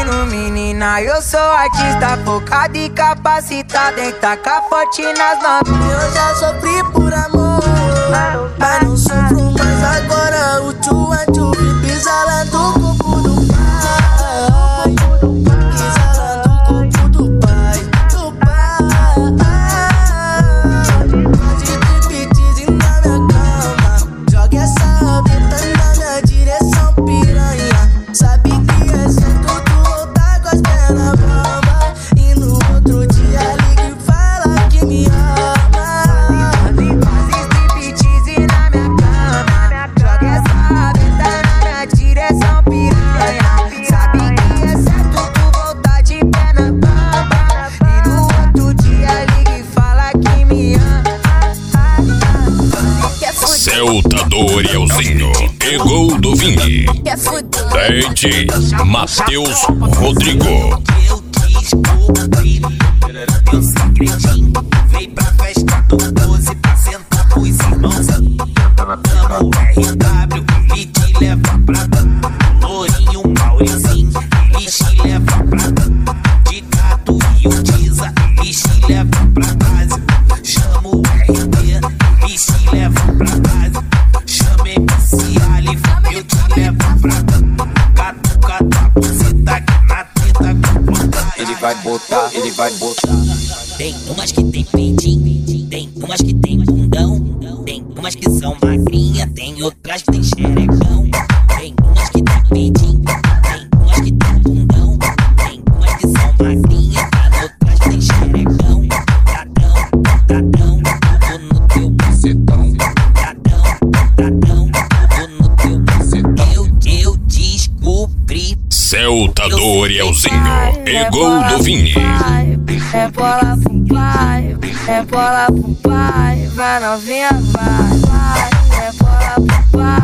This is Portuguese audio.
falando, menina, eu sou artista focado e capacitado em tacar forte nas novinhas. Eu já sofri por amor, mas não sofro mais agora. O tchu pisa lá do corpo do pai, pisa lá do corpo do pai, de triptease na minha cama. Joga essa rabeta na minha direção, piranha. Sabe que é certo tu voltar com as pernas bamba, e no outro dia liga e fala que me ama. Faz striptease na minha cama. Joga essa rabeta na minha direção, piranha. Sabe que é certo tu voltar de perna bamba, e no outro dia liga e fala que me ama. Celta do Orielzinho e Gol do Vini. Dente Matheus Rodrigo. Eu descobri meu segredinho. Vem pra festa do 12 pra sentar com os irmãos. Amo RW e te leva pra cá. Lourinho Mauricinho e te leva pra cá. De Gato e o Tiza e te leva pra casa. Chamo o RD e te leva pra casa. Chama MC Alif, eu te levo pra cá. Cata, você tá aqui na treta com vontade. Ele vai botar, ele vai botar. Tem umas que tem peitinho, tem umas que tem bundão, tem umas que são magrinha, tem outras que tem xerecão. Tem umas que tem peitinho, tem umas que tem bundão, tem umas que são magrinha, tem outras que tem xerecão. Gatão, tudo no teu bucetão. Gatão, tudo no teu bucetão. Eu descobri. Celta do Orielzinho e Gol do Vini. É bola pro pai, é bola pro pai, vai novinha, vai, é bola pro pai.